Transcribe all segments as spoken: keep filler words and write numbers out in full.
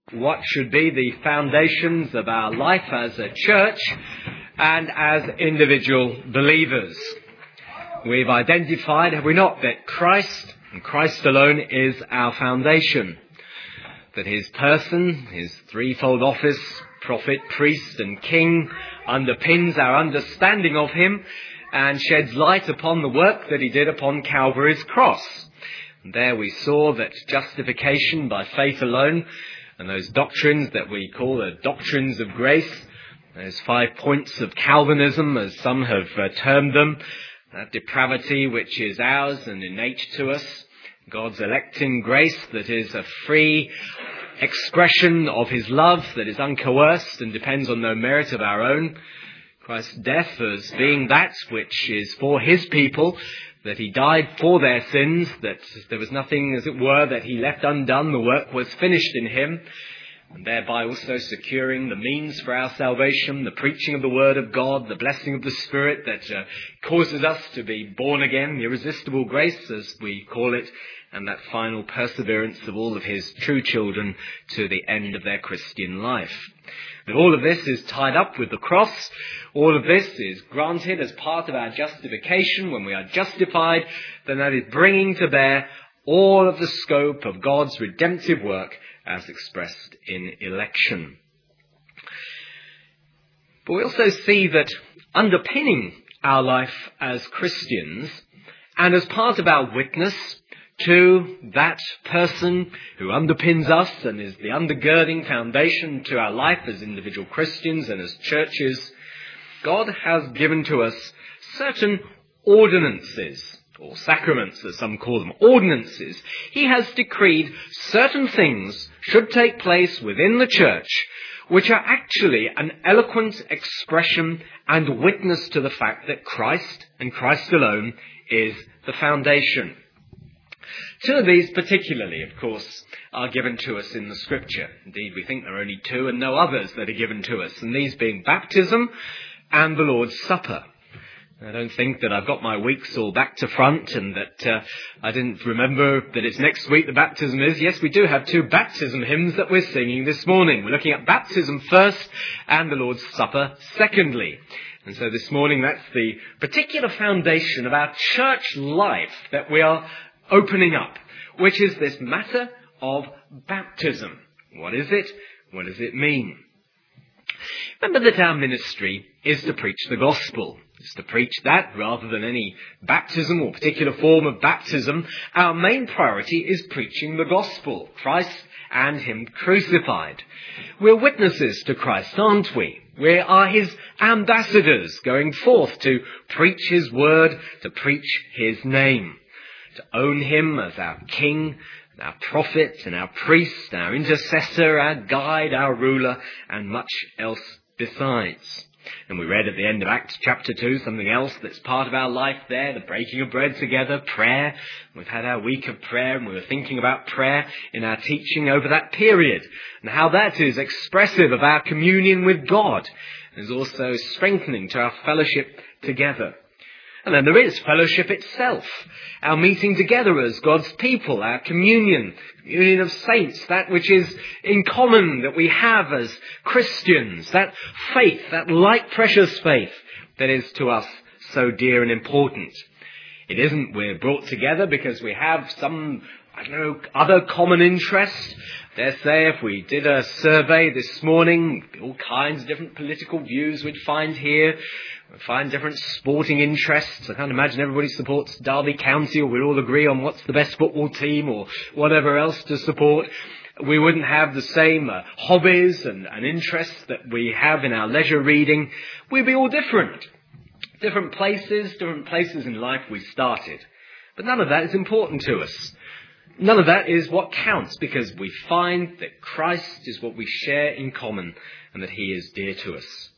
what should be the foundations of our life as a church and as individual believers. We've identified, have we not, that Christ and Christ alone is our foundation, that his person, his threefold office, prophet, priest and king, underpins our understanding of him and sheds light upon the work that he did upon Calvary's cross. And there we saw that justification by faith alone, and those doctrines that we call the doctrines of grace, those five points of Calvinism, as some have uh, termed them, that depravity which is ours and innate to us, God's electing grace that is a free expression of his love that is uncoerced and depends on no merit of our own, Christ's death as being that which is for his people, that he died for their sins, that there was nothing, as it were, that he left undone. The work was finished in him, and thereby also securing the means for our salvation, the preaching of the Word of God, the blessing of the Spirit that uh, causes us to be born again, the irresistible grace, as we call it, and that final perseverance of all of his true children to the end of their Christian life. That all of this is tied up with the cross. All of this is granted as part of our justification. When we are justified, then that is bringing to bear all of the scope of God's redemptive work as expressed in election. But we also see that underpinning our life as Christians and as part of our witness to that person who underpins us and is the undergirding foundation to our life as individual Christians and as churches, God has given to us certain ordinances, or sacraments as some call them, ordinances. He has decreed certain things should take place within the church which are actually an eloquent expression and witness to the fact that Christ and Christ alone is the foundation. Two of these particularly, of course, are given to us in the Scripture. Indeed, we think there are only two and no others that are given to us, and these being baptism and the Lord's Supper. I don't think that I've got my weeks all back to front and that uh, I didn't remember that it's next week the baptism is. Yes, we do have two baptism hymns that we're singing this morning. We're looking at baptism first and the Lord's Supper secondly. And so this morning that's the particular foundation of our church life that we are opening up, which is this matter of baptism. What is it? What does it mean? Remember that our ministry is to preach the gospel. It's to preach that rather than any baptism or particular form of baptism. Our main priority is preaching the gospel, Christ and him crucified. We're witnesses to Christ, aren't we? We are his ambassadors going forth to preach his word, to preach his name, to own him as our king, our prophet and our priest, our intercessor, our guide, our ruler, and much else besides. And we read at the end of Acts chapter two something else that's part of our life there, the breaking of bread together, prayer. We've had our week of prayer and we were thinking about prayer in our teaching over that period and how that is expressive of our communion with God and is also strengthening to our fellowship together. And then there is fellowship itself, our meeting together as God's people, our communion, communion of saints, that which is in common that we have as Christians, that faith, that like precious faith that is to us so dear and important. It isn't we're brought together because we have some, I don't know, other common interest. Dare say if we did a survey this morning, all kinds of different political views we'd find here. We find different sporting interests. I can't imagine everybody supports Derby County or we'd all agree on what's the best football team or whatever else to support. We wouldn't have the same uh, hobbies and, and interests that we have in our leisure reading. We'd be all different. Different places, different places in life we started. But none of that is important to us. None of that is what counts because we find that Christ is what we share in common and that he is dear to us.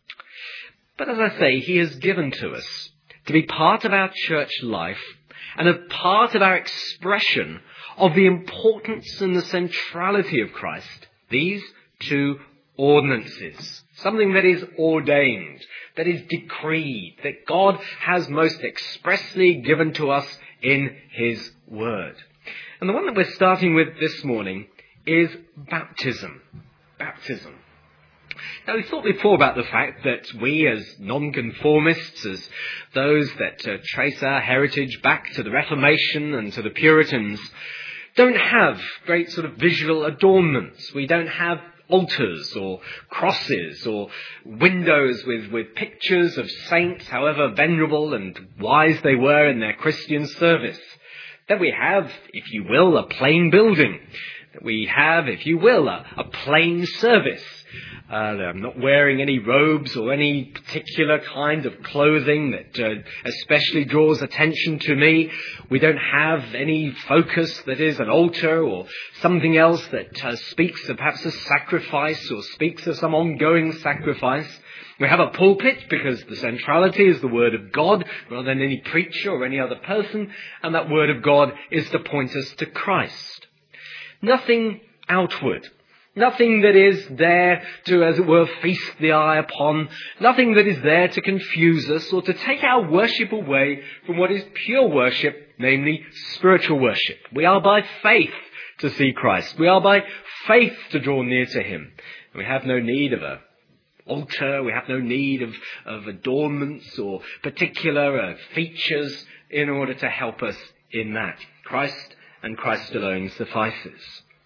But as I say, he has given to us to be part of our church life and a part of our expression of the importance and the centrality of Christ, these two ordinances. Something that is ordained, that is decreed, that God has most expressly given to us in his word. And the one that we're starting with this morning is baptism. Baptism. Now, we thought before about the fact that we as nonconformists, as those that uh, trace our heritage back to the Reformation and to the Puritans, don't have great sort of visual adornments. We don't have altars or crosses or windows with, with pictures of saints, however venerable and wise they were in their Christian service. That we have, if you will, a plain building. That we have, if you will, a, a plain service. Uh, I'm not wearing any robes or any particular kind of clothing that uh, especially draws attention to me. We don't have any focus that is an altar or something else that uh, speaks of perhaps a sacrifice or speaks of some ongoing sacrifice. We have a pulpit because the centrality is the Word of God rather than any preacher or any other person, and that Word of God is to point us to Christ. Nothing outward. Nothing that is there to, as it were, feast the eye upon. Nothing that is there to confuse us or to take our worship away from what is pure worship, namely spiritual worship. We are by faith to see Christ. We are by faith to draw near to Him. We have no need of a altar. We have no need of, of adornments or particular uh, features in order to help us in that. Christ and Christ alone suffices.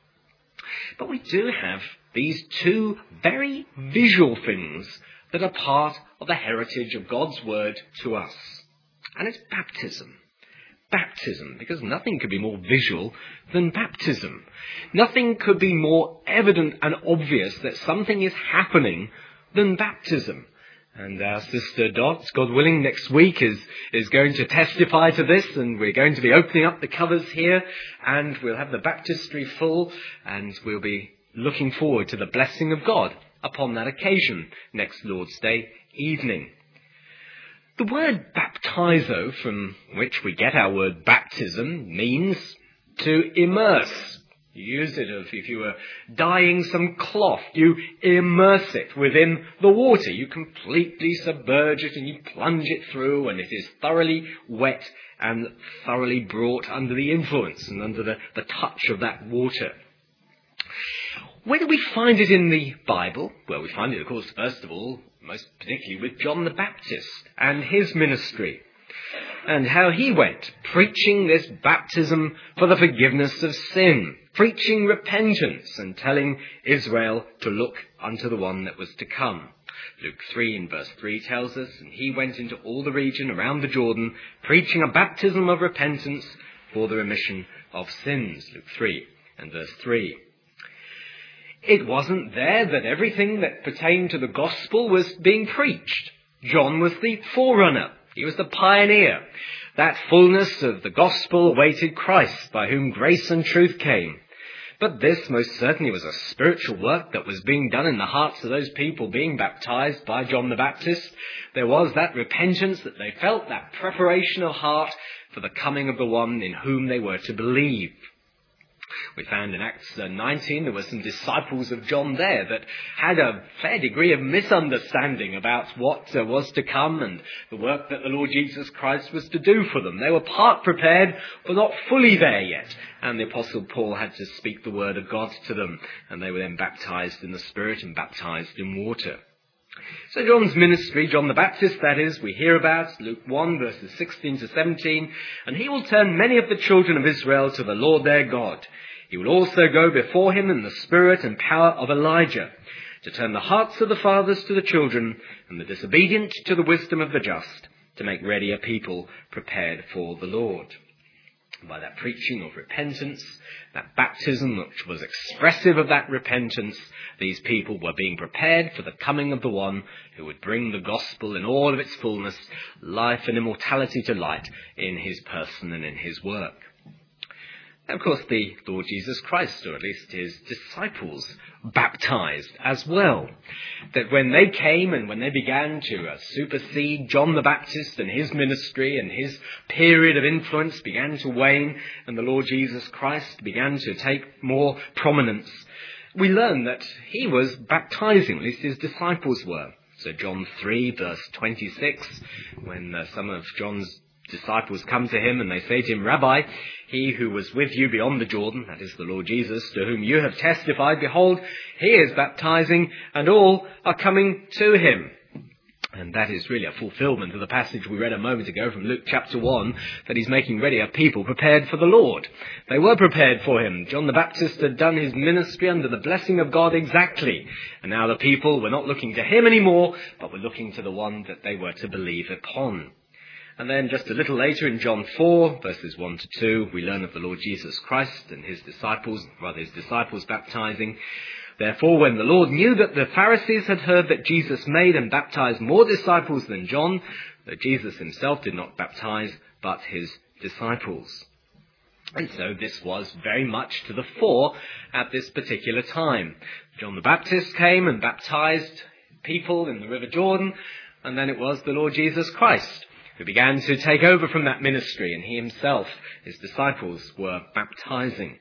But we do have these two very visual things that are part of the heritage of God's Word to us. And it's baptism. Baptism, because nothing could be more visual than baptism. Nothing could be more evident and obvious that something is happening than baptism. And our sister Dot, God willing, next week is, is going to testify to this, and we're going to be opening up the covers here, and we'll have the baptistry full, and we'll be looking forward to the blessing of God upon that occasion next Lord's Day evening. The word baptizo, from which we get our word baptism, means to immerse. You use it of if you were dyeing some cloth, you immerse it within the water. You completely submerge it and you plunge it through, and it is thoroughly wet and thoroughly brought under the influence and under the, the touch of that water. Where do we find it in the Bible? Well, we find it, of course, first of all, most particularly with John the Baptist and his ministry, and how he went preaching this baptism for the forgiveness of sin, preaching repentance and telling Israel to look unto the one that was to come. Luke three in verse three tells us, and he went into all the region around the Jordan, preaching a baptism of repentance for the remission of sins. Luke three and verse three. It wasn't there that everything that pertained to the gospel was being preached. John was the forerunner. He was the pioneer. That fullness of the gospel awaited Christ, by whom grace and truth came. But this most certainly was a spiritual work that was being done in the hearts of those people being baptized by John the Baptist. There was that repentance that they felt, that preparation of heart for the coming of the one in whom they were to believe. We found in Acts nineteen there were some disciples of John there that had a fair degree of misunderstanding about what uh, was to come and the work that the Lord Jesus Christ was to do for them. They were part prepared, but not fully there yet. And the Apostle Paul had to speak the word of God to them, and they were then baptized in the Spirit and baptized in water. So John's ministry, John the Baptist, that is, we hear about, Luke one, verses sixteen to seventeen, and he will turn many of the children of Israel to the Lord their God. He will also go before him in the spirit and power of Elijah, to turn the hearts of the fathers to the children, and the disobedient to the wisdom of the just, to make ready a people prepared for the Lord. By that preaching of repentance, that baptism which was expressive of that repentance, these people were being prepared for the coming of the one who would bring the gospel in all of its fullness, life and immortality to light in his person and in his work. And of course, the Lord Jesus Christ, or at least his disciples, baptized as well. That when they came and when they began to uh, supersede John the Baptist and his ministry and his period of influence began to wane and the Lord Jesus Christ began to take more prominence, we learn that he was baptizing, at least his disciples were. So John three, verse twenty-six, when uh, some of John's disciples come to him and they say to him, "Rabbi, he who was with you beyond the Jordan," that is the Lord Jesus, "to whom you have testified, behold, he is baptizing, and all are coming to him." And that is really a fulfillment of the passage we read a moment ago from Luke chapter one, that he's making ready a people prepared for the Lord. They were prepared for him. John the Baptist had done his ministry under the blessing of God exactly. And now the people were not looking to him anymore, but were looking to the one that they were to believe upon. And then just a little later in John four, verses one to two, we learn of the Lord Jesus Christ and his disciples, rather his disciples baptizing. "Therefore, when the Lord knew that the Pharisees had heard that Jesus made and baptized more disciples than John, that Jesus himself did not baptize, but his disciples." And so this was very much to the fore at this particular time. John the Baptist came and baptized people in the River Jordan, and then it was the Lord Jesus Christ who began to take over from that ministry, and he himself, his disciples, were baptizing.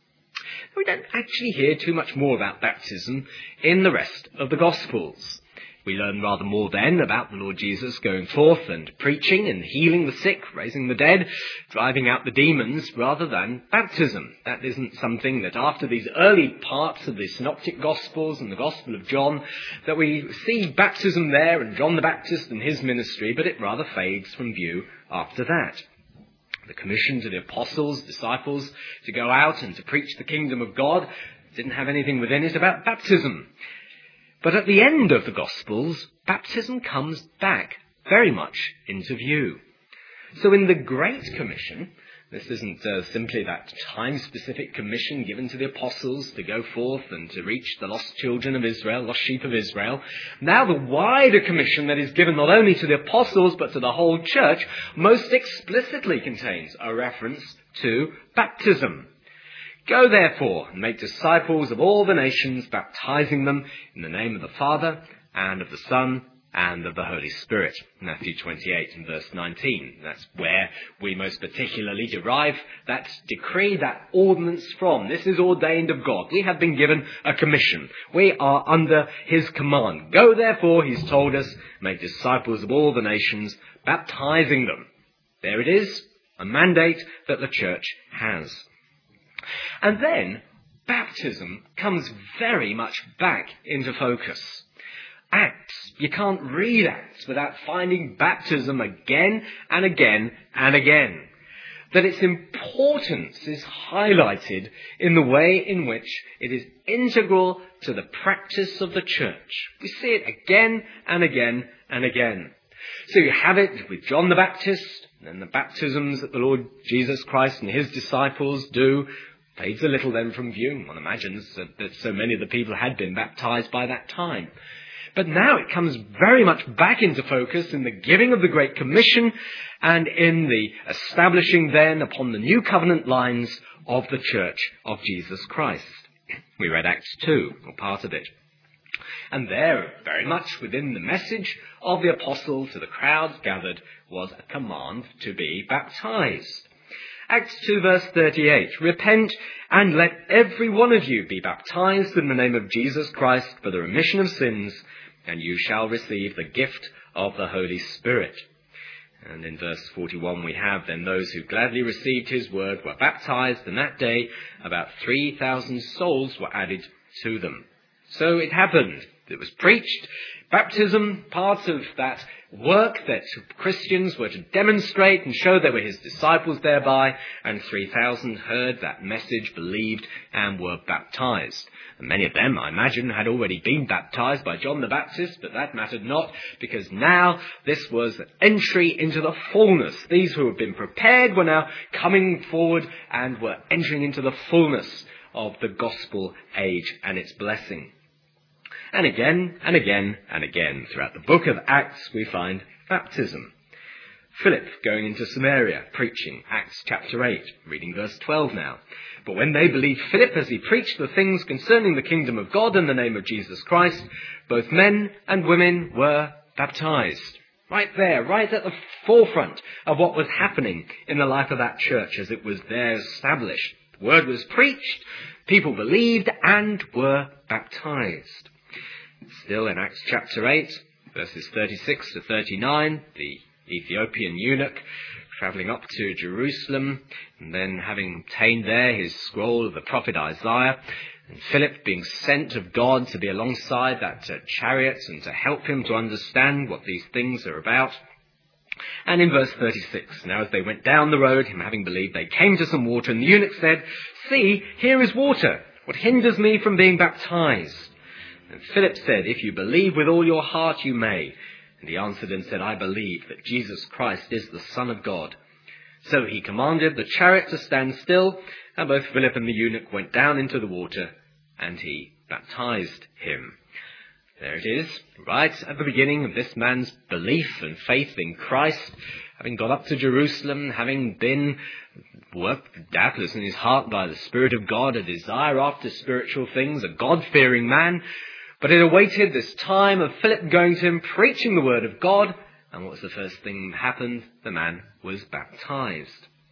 We don't actually hear too much more about baptism in the rest of the Gospels. We learn rather more then about the Lord Jesus going forth and preaching and healing the sick, raising the dead, driving out the demons, rather than baptism. That isn't something that after these early parts of the Synoptic Gospels and the Gospel of John, that we see baptism there and John the Baptist and his ministry, but it rather fades from view after that. The commission to the apostles, disciples, to go out and to preach the kingdom of God didn't have anything within it about baptism. But at the end of the Gospels, baptism comes back very much into view. So in the Great Commission, this isn't uh, simply that time-specific commission given to the apostles to go forth and to reach the lost children of Israel, lost sheep of Israel. Now the wider commission that is given not only to the apostles but to the whole church most explicitly contains a reference to baptism. "Go therefore and make disciples of all the nations, baptizing them in the name of the Father and of the Son and of the Holy Spirit." Matthew twenty-eight and verse nineteen. That's where we most particularly derive that decree, that ordinance from. This is ordained of God. We have been given a commission. We are under his command. "Go therefore," he's told us, "make disciples of all the nations, baptizing them." There it is, a mandate that the church has. And then baptism comes very much back into focus. Acts, you can't read Acts without finding baptism again and again and again. That its importance is highlighted in the way in which it is integral to the practice of the church. We see it again and again and again. So you have it with John the Baptist, and the baptisms that the Lord Jesus Christ and his disciples do fades a little then from view. One imagines that, that so many of the people had been baptized by that time. But now it comes very much back into focus in the giving of the Great Commission and in the establishing then upon the new covenant lines of the Church of Jesus Christ. We read Acts two, or part of it. And there, very much within the message of the apostle to the crowds gathered, was a command to be baptized. Acts two verse thirty-eight, "Repent and let every one of you be baptized in the name of Jesus Christ for the remission of sins, and you shall receive the gift of the Holy Spirit." And in verse forty-one we have, "Then those who gladly received his word were baptized, and that day about three thousand souls were added to them." So it happened. It was preached. Baptism, part of that work that Christians were to demonstrate and show they were his disciples thereby, and three thousand heard that message, believed, and were baptized. And many of them, I imagine, had already been baptized by John the Baptist, but that mattered not, because now this was an entry into the fullness. These who had been prepared were now coming forward and were entering into the fullness of the gospel age and its blessing. And again, and again, and again, throughout the book of Acts, we find baptism. Philip going into Samaria, preaching, Acts chapter eight, reading verse twelve now. "But when they believed Philip as he preached the things concerning the kingdom of God in the name of Jesus Christ, both men and women were baptized." Right there, right at the forefront of what was happening in the life of that church as it was there established. The word was preached, people believed and were baptized. Still in Acts chapter eight, verses thirty-six to thirty-nine, the Ethiopian eunuch travelling up to Jerusalem, and then having obtained there his scroll of the prophet Isaiah, and Philip being sent of God to be alongside that uh, chariot and to help him to understand what these things are about. And in verse thirty-six, now as they went down the road, him having believed, they came to some water, and the eunuch said, "See, here is water. What hinders me from being baptized?" And Philip said, "If you believe with all your heart, you may." And he answered and said, "I believe that Jesus Christ is the Son of God." So he commanded the chariot to stand still, and both Philip and the eunuch went down into the water, and he baptized him. There it is, right at the beginning of this man's belief and faith in Christ, having got up to Jerusalem, having been worked doubtless in his heart by the Spirit of God, a desire after spiritual things, a God-fearing man. But it awaited this time of Philip going to him, preaching the word of God, and what was the first thing that happened? The man was baptized.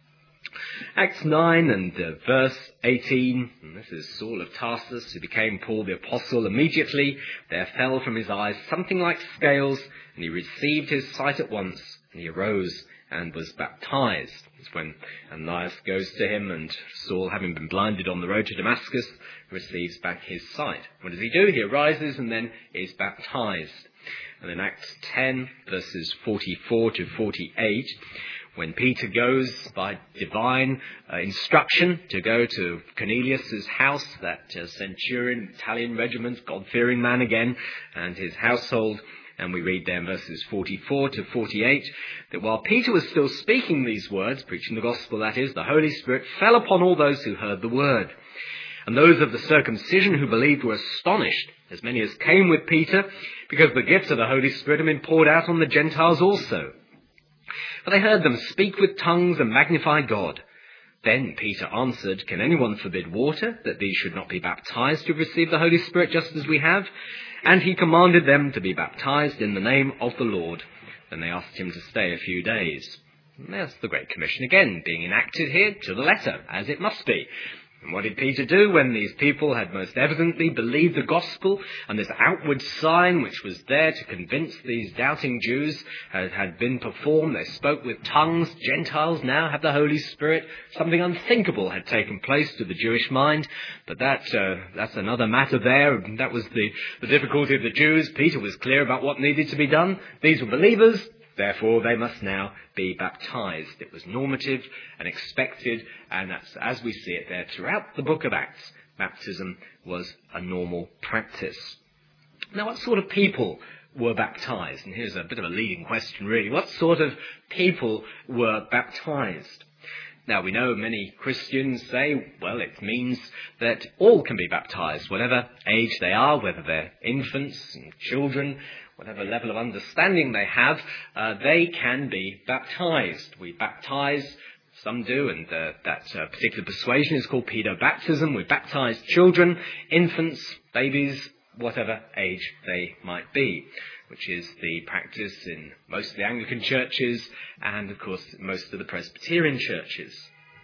Acts nine and uh, verse eighteen, and this is Saul of Tarsus, who became Paul the Apostle. Immediately there fell from his eyes something like scales, and he received his sight at once, and he arose and was baptized. It's when Ananias goes to him, and Saul, having been blinded on the road to Damascus, receives back his sight. What does he do? He arises and then is baptized. And in Acts ten, verses forty-four to forty-eight, when Peter goes by divine uh, instruction to go to Cornelius' house, that uh, centurion, Italian regiment, God-fearing man again, and his household, and we read there in verses forty-four to forty-eight, that while Peter was still speaking these words, preaching the gospel that is, the Holy Spirit fell upon all those who heard the word. And those of the circumcision who believed were astonished, as many as came with Peter, because the gift of the Holy Spirit had been poured out on the Gentiles also. For they heard them speak with tongues and magnify God. Then Peter answered, "Can anyone forbid water, that these should not be baptized who have received the Holy Spirit just as we have?" And he commanded them to be baptized in the name of the Lord. Then they asked him to stay a few days. And there's the Great Commission again, being enacted here to the letter, as it must be. And what did Peter do when these people had most evidently believed the gospel, and this outward sign which was there to convince these doubting Jews had, had been performed? They spoke with tongues. Gentiles now have the Holy Spirit. Something unthinkable had taken place to the Jewish mind, but that uh, that's another matter there. That was the, the difficulty of the Jews. Peter was clear about what needed to be done. These were believers. Therefore, they must now be baptized. It was normative and expected, and that's as we see it there throughout the book of Acts. Baptism was a normal practice. Now, what sort of people were baptized? And here's a bit of a leading question, really. What sort of people were baptized? Now, we know many Christians say, well, it means that all can be baptized, whatever age they are, whether they're infants and children, whatever level of understanding they have, uh, they can be baptized. We baptize, some do, and uh, that uh, particular persuasion is called pedobaptism. We baptize children, infants, babies, whatever age they might be, which is the practice in most of the Anglican churches and, of course, most of the Presbyterian churches.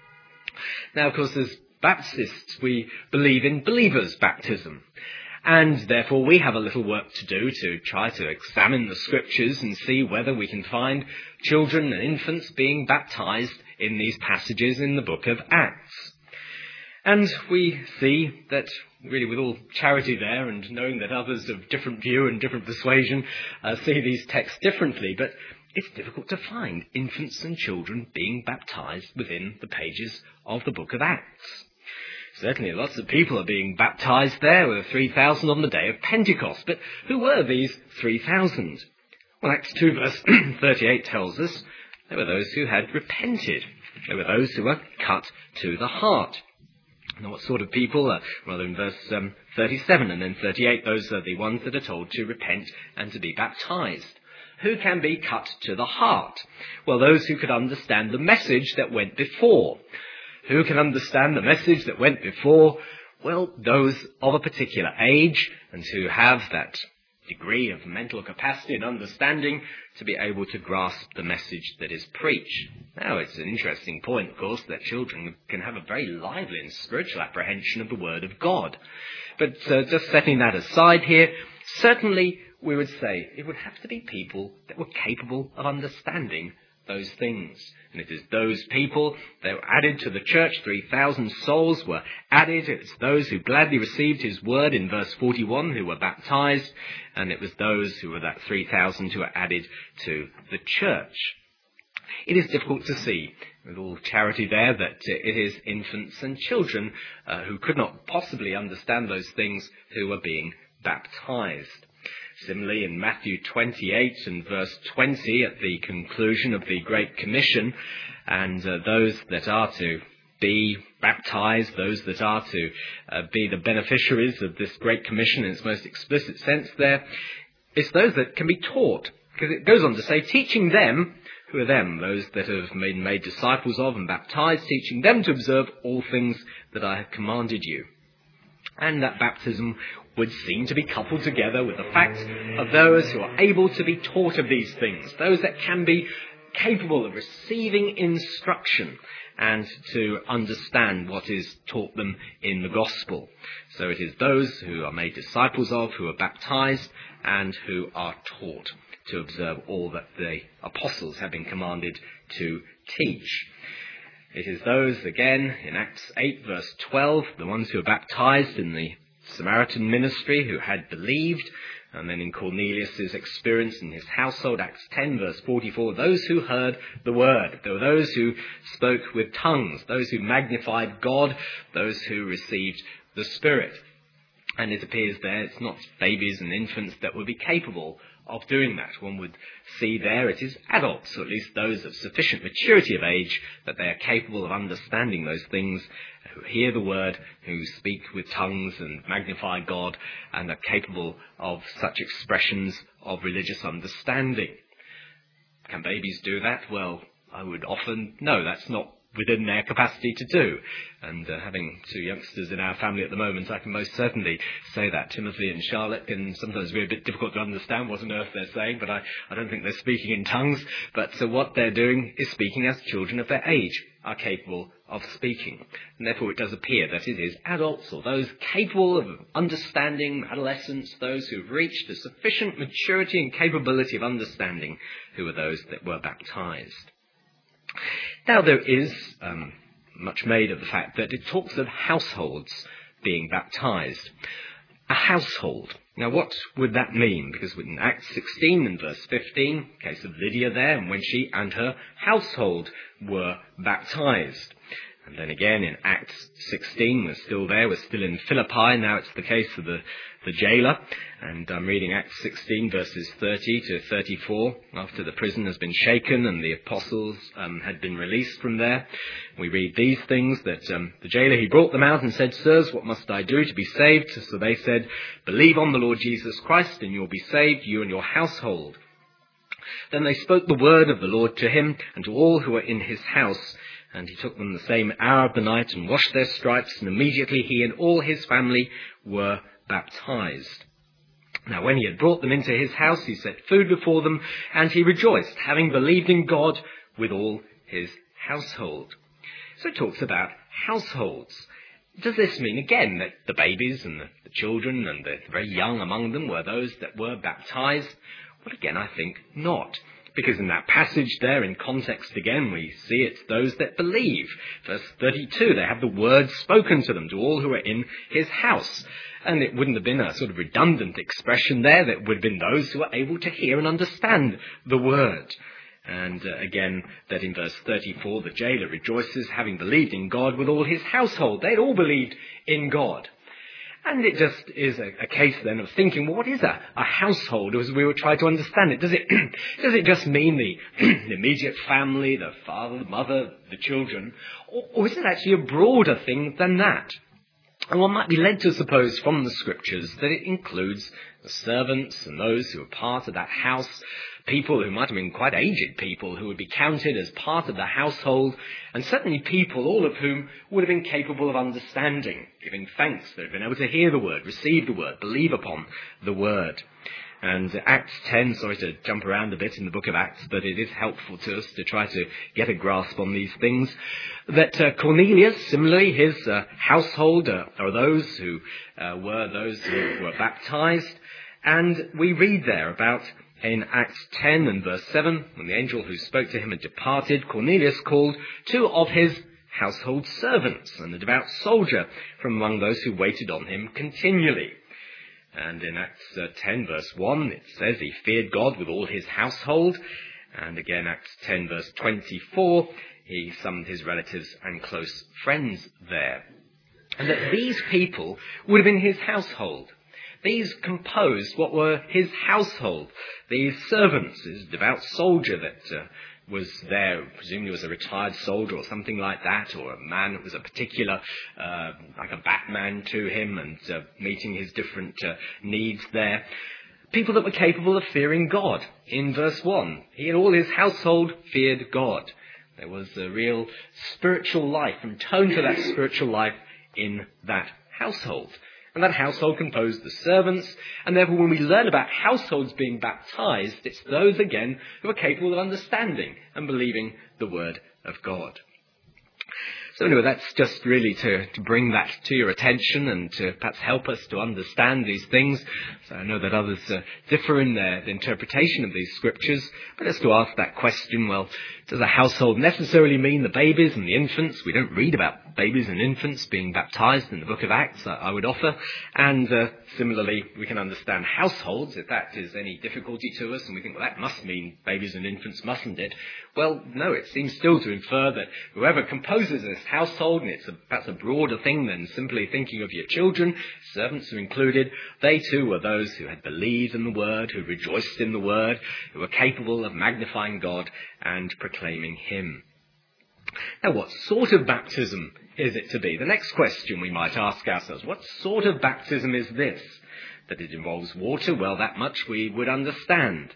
Now, of course, as Baptists, we believe in believers' baptism. And therefore we have a little work to do to try to examine the scriptures and see whether we can find children and infants being baptized in these passages in the book of Acts. And we see that really with all charity there, and knowing that others of different view and different persuasion uh, see these texts differently, but it's difficult to find infants and children being baptized within the pages of the book of Acts. Certainly lots of people are being baptized there. There were three thousand on the day of Pentecost. But who were these three thousand? Well, Acts two verse thirty-eight tells us there were those who had repented. There were those who were cut to the heart. Now, what sort of people? Uh, rather, in verse um, thirty-seven and then thirty-eight, those are the ones that are told to repent and to be baptized. Who can be cut to the heart? Well, those who could understand the message that went before. Who can understand the message that went before? Well, those of a particular age and who have that degree of mental capacity and understanding to be able to grasp the message that is preached. Now, it's an interesting point, of course, that children can have a very lively and spiritual apprehension of the Word of God. But uh, just setting that aside here, certainly we would say it would have to be people that were capable of understanding those things. And it is those people that were added to the church. three thousand souls were added. It's those who gladly received his word in verse forty-one who were baptized. And it was those who were that three thousand who were added to the church. It is difficult to see, with all charity there, that uh, it is infants and children uh, who could not possibly understand those things who were being baptized. Similarly, in Matthew twenty-eight and verse twenty, at the conclusion of the Great Commission, and uh, those that are to be baptized, those that are to uh, be the beneficiaries of this Great Commission in its most explicit sense there, it's those that can be taught. Because it goes on to say, teaching them, who are them? Those that have been made disciples of and baptized, teaching them to observe all things that I have commanded you. And that baptism would seem to be coupled together with the fact of those who are able to be taught of these things, those that can be capable of receiving instruction and to understand what is taught them in the gospel. So it is those who are made disciples of, who are baptized, and who are taught to observe all that the apostles have been commanded to teach. It is those, again, in Acts eight, verse twelve, the ones who are baptized in the Samaritan ministry who had believed, and then in Cornelius' experience in his household, Acts ten, verse forty-four, those who heard the word. There were those who spoke with tongues, those who magnified God, those who received the Spirit. And it appears there it's not babies and infants that would be capable of doing that. One would see there it is adults, or at least those of sufficient maturity of age, that they are capable of understanding those things, who hear the word, who speak with tongues and magnify God, and are capable of such expressions of religious understanding. Can babies do that? Well, I would often, no, that's not within their capacity to do. And uh, having two youngsters in our family at the moment, I can most certainly say that. Timothy and Charlotte can sometimes be a bit difficult to understand what on earth they're saying, but I, I don't think they're speaking in tongues. But so what they're doing is speaking as children of their age are capable of speaking. And therefore it does appear that it is adults, or those capable of understanding, adolescents, those who've reached a sufficient maturity and capability of understanding, who are those that were baptized. Now there is um, much made of the fact that it talks of households being baptized. A household. Now what would that mean? Because in Acts sixteen and verse fifteen, case of Lydia there, and when she and her household were baptized. And then again in Acts sixteen, we're still there, we're still in Philippi. Now it's the case of the, the jailer. And I'm reading Acts sixteen, verses thirty to thirty-four. After the prison has been shaken and the apostles um, had been released from there, we read these things, that um, the jailer, he brought them out and said, Sirs, what must I do to be saved? So they said, Believe on the Lord Jesus Christ, and you'll be saved, you and your household. Then they spoke the word of the Lord to him and to all who were in his house. And he took them the same hour of the night and washed their stripes, and immediately he and all his family were baptized. Now when he had brought them into his house, he set food before them, and he rejoiced, having believed in God with all his household. So it talks about households. Does this mean, again, that the babies and the, the children and the very young among them were those that were baptized? Well, again, I think not. Because in that passage there, in context again, we see it's those that believe. Verse thirty-two, they have the word spoken to them, to all who are in his house. And it wouldn't have been a sort of redundant expression there. That would have been those who are able to hear and understand the word. And uh, again, that in verse thirty-four, the jailer rejoices, having believed in God with all his household. They'd all believed in God. And it just is a, a case then of thinking, well, what is a, a household as we would try to understand it? Does it does it just mean the, the immediate family, the father, the mother, the children? Or, or is it actually a broader thing than that? And one might be led to suppose from the scriptures that it includes the servants and those who are part of that house, people who might have been quite aged people who would be counted as part of the household, and certainly people, all of whom would have been capable of understanding, giving thanks, that had been able to hear the word, receive the word, believe upon the word. And Acts ten, sorry to jump around a bit in the book of Acts, but it is helpful to us to try to get a grasp on these things, that uh, Cornelius, similarly, his uh, household uh, are those who uh, were those who were baptized. And we read there about In Acts ten and verse seven, when the angel who spoke to him had departed, Cornelius called two of his household servants and a devout soldier from among those who waited on him continually. And in Acts uh, ten verse one, it says he feared God with all his household. And again, Acts ten verse twenty-four, he summoned his relatives and close friends there. And that these people would have been his household. These composed what were his household. These servants, his devout soldier that uh, was there, presumably was a retired soldier or something like that, or a man that was a particular, uh, like a Batman to him and uh, meeting his different uh, needs there. People that were capable of fearing God. In verse one, he and all his household feared God. There was a real spiritual life and tone to that spiritual life in that household. And that household composed the servants, and therefore when we learn about households being baptized, it's those again who are capable of understanding and believing the word of God. So anyway, that's just really to, to bring that to your attention and to perhaps help us to understand these things. So I know that others uh, differ in their interpretation of these scriptures, but just to ask that question, well, does a household necessarily mean the babies and the infants? We don't read about babies and infants being baptized in the book of Acts, I would offer. And uh, similarly, we can understand households, if that is any difficulty to us, and we think, well, that must mean babies and infants, mustn't it? Well, no, it seems still to infer that whoever composes this household, and it's a, perhaps a broader thing than simply thinking of your children, servants are included, they too were those who had believed in the word, who rejoiced in the word, who were capable of magnifying God and proclaiming him. Now, what sort of baptism is it to be? The next question we might ask ourselves, what sort of baptism is this? That it involves water, well, that much we would understand.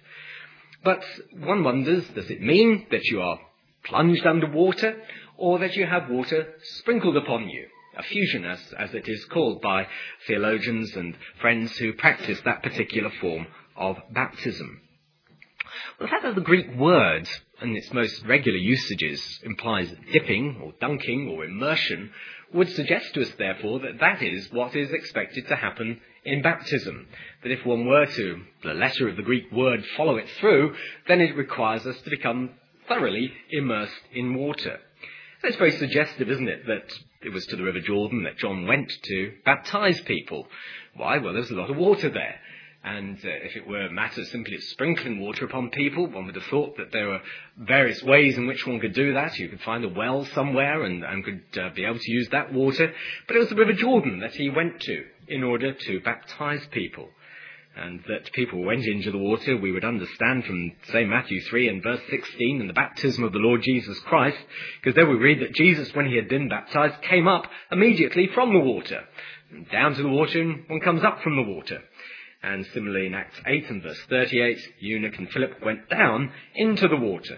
But one wonders, does it mean that you are plunged under water, or that you have water sprinkled upon you? Effusion, as, as it is called by theologians and friends who practice that particular form of baptism. Well, the fact that the Greek word, in its most regular usages, implies dipping or dunking or immersion, would suggest to us, therefore, that that is what is expected to happen in baptism. That if one were to, the letter of the Greek word, follow it through, then it requires us to become thoroughly immersed in water. So it's very suggestive, isn't it, that it was to the River Jordan that John went to baptize people. Why? Well, there's a lot of water there. And uh, if it were a matter simply of sprinkling water upon people, one would have thought that there were various ways in which one could do that. You could find a well somewhere and, and could uh, be able to use that water. But it was the River Jordan that he went to in order to baptize people. And that people went into the water, we would understand from, say, Matthew three and verse sixteen, and the baptism of the Lord Jesus Christ, because there we read that Jesus, when he had been baptized, came up immediately from the water. And down to the water, and one comes up from the water. And similarly in Acts eight and verse thirty-eight, Eunuch and Philip went down into the water.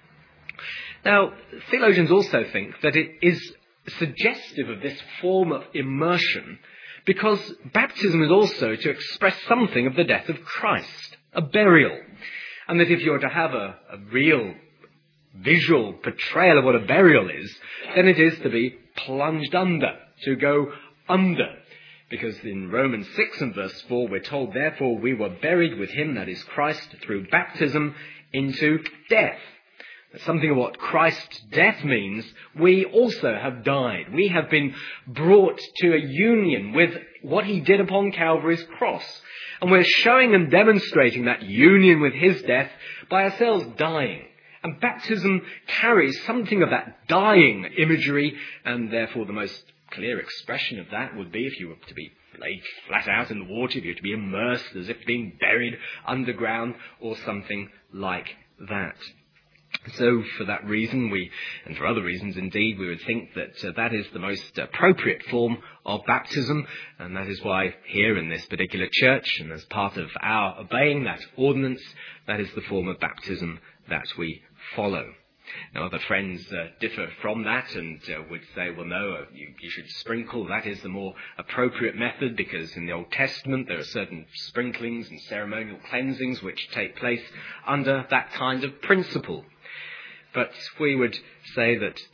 Now, theologians also think that it is suggestive of this form of immersion because baptism is also to express something of the death of Christ, a burial. And that if you're to have a, a real visual portrayal of what a burial is, then it is to be plunged under, to go under. Because in Romans six and verse four, we're told, therefore we were buried with him, that is Christ, through baptism into death. Something of what Christ's death means, we also have died. We have been brought to a union with what he did upon Calvary's cross. And we're showing and demonstrating that union with his death by ourselves dying. And baptism carries something of that dying imagery, and therefore the most clear expression of that would be if you were to be laid flat out in the water, if you were to be immersed as if being buried underground or something like that. So for that reason, we, and for other reasons indeed, we would think that uh, that is the most appropriate form of baptism, and that is why here in this particular church, and as part of our obeying that ordinance, that is the form of baptism that we follow. Now, other friends uh, differ from that and uh, would say, well, no, uh, you, you should sprinkle. That is the more appropriate method because in the Old Testament there are certain sprinklings and ceremonial cleansings which take place under that kind of principle. But we would say that the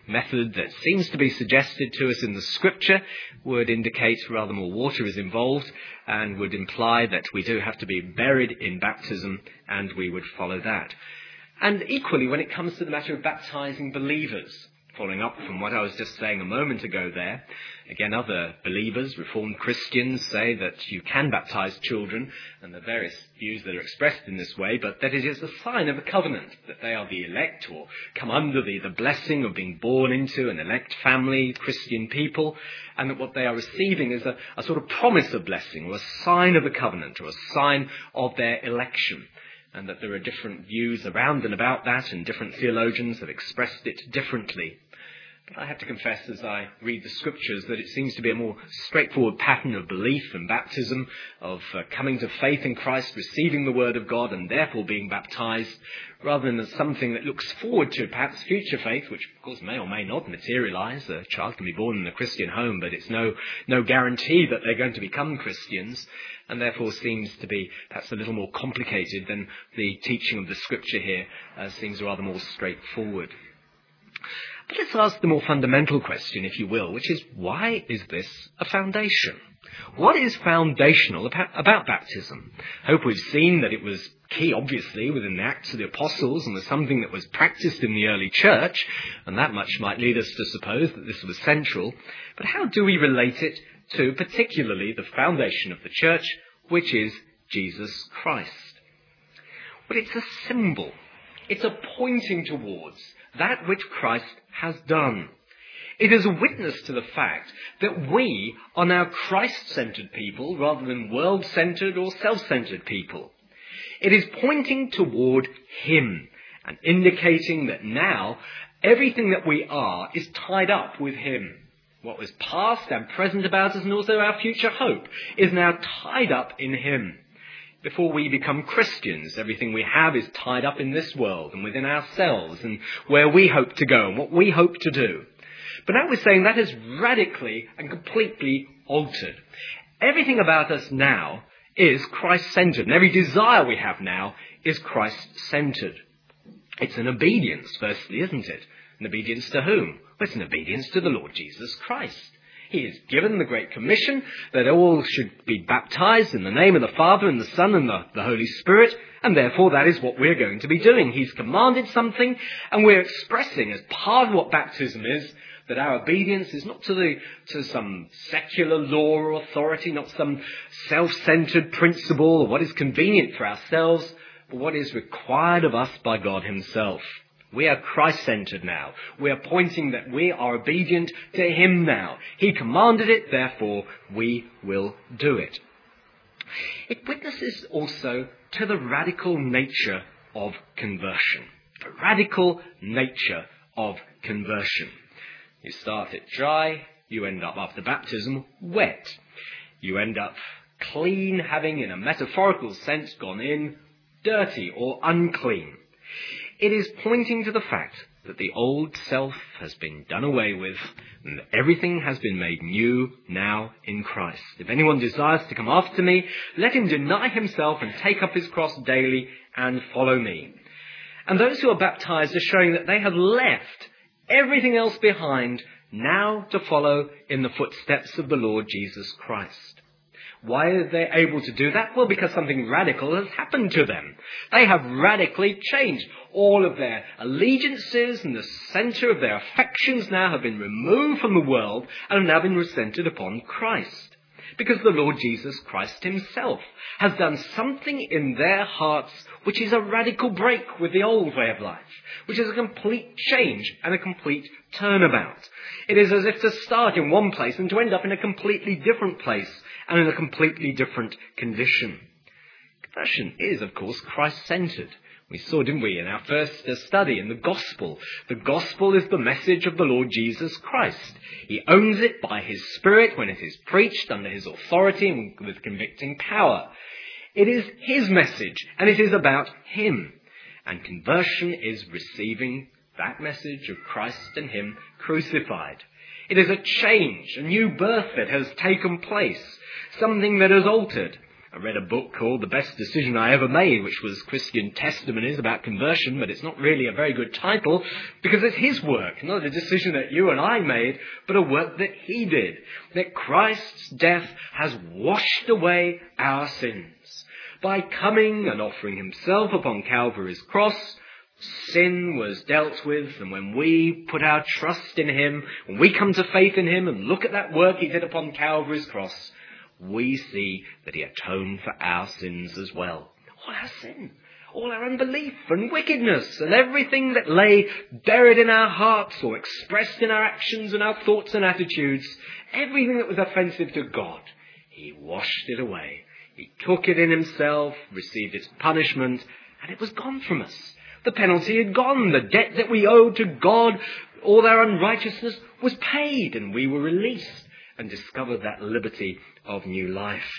method that seems to be suggested to us in the Scripture would indicate rather more water is involved and would imply that we do have to be buried in baptism, and we would follow that. And equally, when it comes to the matter of baptizing believers, following up from what I was just saying a moment ago there, again, other believers, Reformed Christians, say that you can baptize children, and the various views that are expressed in this way, but that it is a sign of a covenant, that they are the elect, or come under the, the blessing of being born into an elect family, Christian people, and that what they are receiving is a, a sort of promise of blessing, or a sign of a covenant, or a sign of their election. And that there are different views around and about that, and different theologians have expressed it differently. But I have to confess, as I read the Scriptures, that it seems to be a more straightforward pattern of belief and baptism, of uh, coming to faith in Christ, receiving the Word of God, and therefore being baptized, rather than as something that looks forward to perhaps future faith, which of course may or may not materialize. A child can be born in a Christian home, but it's no, no guarantee that they're going to become Christians, and therefore seems to be perhaps a little more complicated than the teaching of the Scripture here uh, seems rather more straightforward. But let's ask the more fundamental question, if you will, which is, why is this a foundation? What is foundational about, about baptism? I hope we've seen that it was key, obviously, within the Acts of the Apostles, and was something that was practiced in the early church, and that much might lead us to suppose that this was central. But how do we relate it to particularly the foundation of the church, which is Jesus Christ? Well, it's a symbol. It's a pointing towards that which Christ has done. It is a witness to the fact that we are now Christ-centered people rather than world-centered or self-centered people. It is pointing toward Him and indicating that now everything that we are is tied up with Him. What was past and present about us, and also our future hope, is now tied up in Him. Before we become Christians, everything we have is tied up in this world and within ourselves and where we hope to go and what we hope to do. But now we're saying that is radically and completely altered. Everything about us now is Christ-centered, and every desire we have now is Christ-centered. It's an obedience, firstly, isn't it? An obedience to whom? Well, it's an obedience to the Lord Jesus Christ. He has given the Great Commission that all should be baptized in the name of the Father and the Son and the, the Holy Spirit, and therefore that is what we're going to be doing. He's commanded something, and we're expressing as part of what baptism is, that our obedience is not to the to some secular law or authority, not some self-centered principle or what is convenient for ourselves, but what is required of us by God Himself. We are Christ-centered now. We are pointing that we are obedient to Him now. He commanded it, therefore we will do it. It witnesses also to the radical nature of conversion. The radical nature of conversion. You start it dry, you end up after baptism wet. You end up clean, having in a metaphorical sense gone in dirty or unclean. It is pointing to the fact that the old self has been done away with and that everything has been made new now in Christ. If anyone desires to come after me, let him deny himself and take up his cross daily and follow me. And those who are baptized are showing that they have left everything else behind now to follow in the footsteps of the Lord Jesus Christ. Why are they able to do that? Well, because something radical has happened to them. They have radically changed. All of their allegiances and the centre of their affections now have been removed from the world and have now been recentered upon Christ. Because the Lord Jesus Christ Himself has done something in their hearts which is a radical break with the old way of life, which is a complete change and a complete turnabout. It is as if to start in one place and to end up in a completely different place and in a completely different condition. Conversion is, of course, Christ-centered. We saw, didn't we, in our first study in the gospel. The gospel is the message of the Lord Jesus Christ. He owns it by His Spirit when it is preached under His authority and with convicting power. It is His message, and it is about Him. And conversion is receiving that message of Christ and Him crucified. It is a change, a new birth that has taken place, something that has altered. I read a book called The Best Decision I Ever Made, which was Christian testimonies about conversion, but it's not really a very good title because it's his work, not a decision that you and I made, but a work that he did. That Christ's death has washed away our sins. By coming and offering himself upon Calvary's cross, sin was dealt with, and when we put our trust in him, when we come to faith in him and look at that work he did upon Calvary's cross, we see that he atoned for our sins as well. All our sin, all our unbelief and wickedness and everything that lay buried in our hearts or expressed in our actions and our thoughts and attitudes, everything that was offensive to God, he washed it away. He took it in himself, received its punishment, and it was gone from us. The penalty had gone. The debt that we owed to God, all our unrighteousness, was paid, and we were released and discovered that liberty of new life.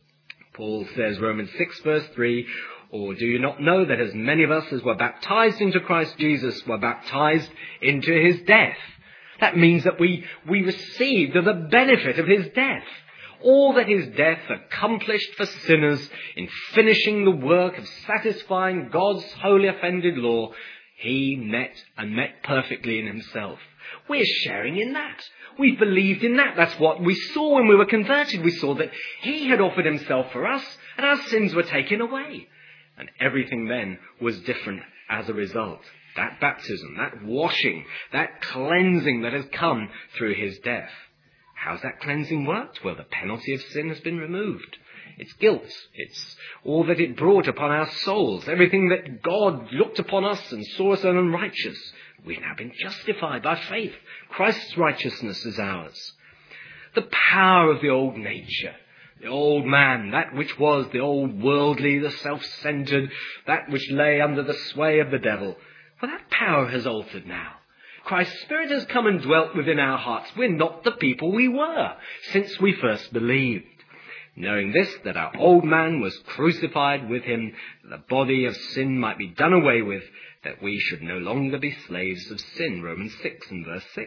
Paul says, Romans six verse three, or do you not know that as many of us as were baptized into Christ Jesus were baptized into his death? That means that we, we received the benefit of his death. All that his death accomplished for sinners in finishing the work of satisfying God's holy offended law, he met and met perfectly in himself. We're sharing in that. We believed in that. That's what we saw when we were converted. We saw that he had offered himself for us and our sins were taken away. And everything then was different as a result. That baptism, that washing, that cleansing that has come through his death. How's that cleansing worked? Well, the penalty of sin has been removed. It's guilt. It's all that it brought upon our souls. Everything that God looked upon us and saw us as unrighteous. We've now been justified by faith. Christ's righteousness is ours. The power of the old nature, the old man, that which was the old worldly, the self-centered, that which lay under the sway of the devil. Well, that power has altered now. Christ's Spirit has come and dwelt within our hearts. We're not the people we were since we first believed. Knowing this, that our old man was crucified with him, that the body of sin might be done away with, that we should no longer be slaves of sin. Romans six and verse six.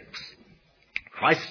Christ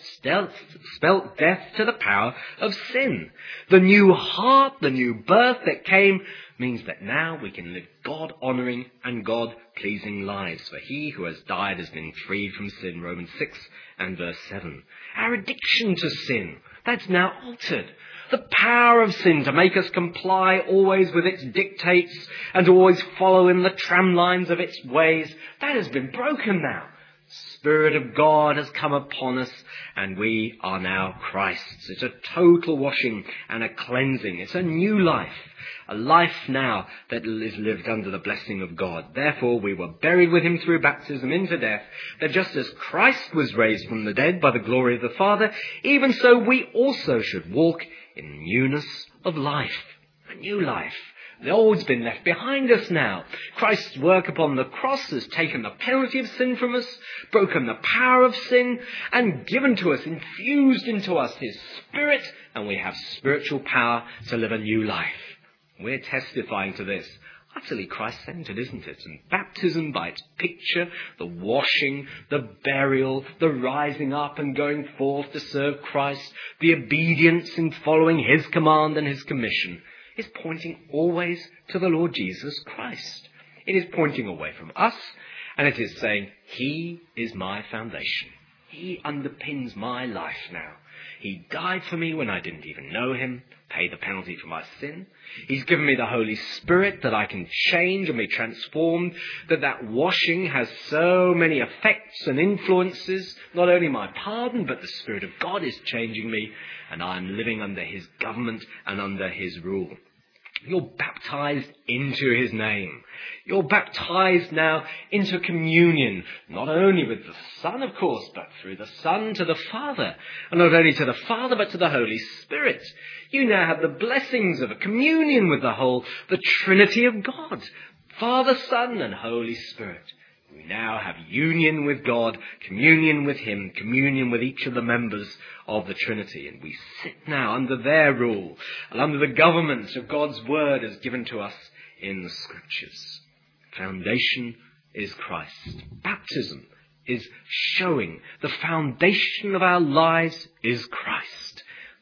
spelt death to the power of sin. The new heart, the new birth that came, means that now we can live God-honouring and God-pleasing lives. For he who has died has been freed from sin. Romans six and verse seven. Our addiction to sin, that's now altered. The power of sin to make us comply always with its dictates and always follow in the tramlines of its ways, that has been broken now. Spirit of God has come upon us and we are now Christ's. It's a total washing and a cleansing. It's a new life, a life now that is lived under the blessing of God. Therefore we were buried with him through baptism into death, that just as Christ was raised from the dead by the glory of the Father, even so we also should walk in newness of life, a new life. The old's been left behind us now. Christ's work upon the cross has taken the penalty of sin from us, broken the power of sin, and given to us, infused into us his Spirit, and we have spiritual power to live a new life. We're testifying to this. Utterly Christ-centered, isn't it? And baptism by its picture, the washing, the burial, the rising up and going forth to serve Christ, the obedience in following his command and his commission, is pointing always to the Lord Jesus Christ. It is pointing away from us, and it is saying, he is my foundation. He underpins my life now. He died for me when I didn't even know him, paid the penalty for my sin. He's given me the Holy Spirit that I can change and be transformed, that that washing has so many effects and influences, not only my pardon, but the Spirit of God is changing me, and I'm living under his government and under his rule. You're baptized into his name. You're baptized now into communion, not only with the Son, of course, but through the Son to the Father. And not only to the Father, but to the Holy Spirit. You now have the blessings of a communion with the whole, the Trinity of God, Father, Son, and Holy Spirit. We now have union with God, communion with him, communion with each of the members of the Trinity. And we sit now under their rule and under the government of God's word as given to us in the Scriptures. Foundation is Christ. Baptism is showing the foundation of our lives is Christ.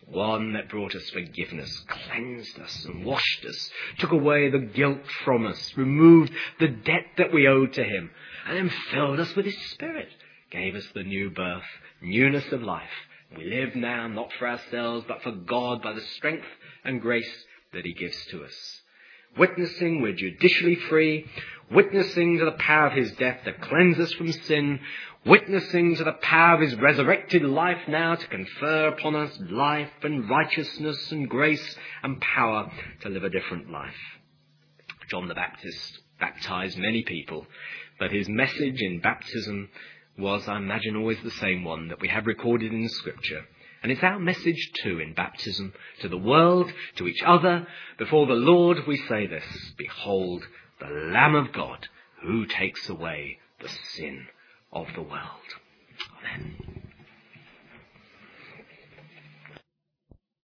one that brought us forgiveness, cleansed us and washed us, took away the guilt from us, removed the debt that we owed to him, and then filled us with his Spirit, gave us the new birth, newness of life. We live now not for ourselves, but for God by the strength and grace that he gives to us. Witnessing we're judicially free, witnessing to the power of his death that cleanses us from sin, witnessing to the power of his resurrected life now to confer upon us life and righteousness and grace and power to live a different life. John the Baptist baptized many people, but his message in baptism was, I imagine, always the same one that we have recorded in Scripture. And it's our message too in baptism, to the world, to each other. Before the Lord we say this: behold, the Lamb of God who takes away the sin of the world. Amen.